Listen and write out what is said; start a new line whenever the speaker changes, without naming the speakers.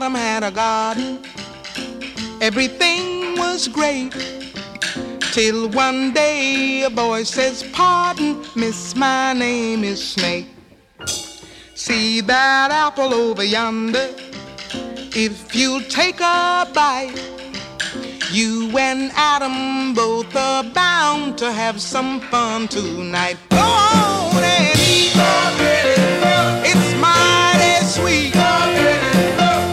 Adam had a garden. Everything was great. Till one day a boy says, pardon, miss, my name is Snake. See that apple over yonder? If you'll take a bite, you and Adam both are bound to have some fun tonight. Go on and eat.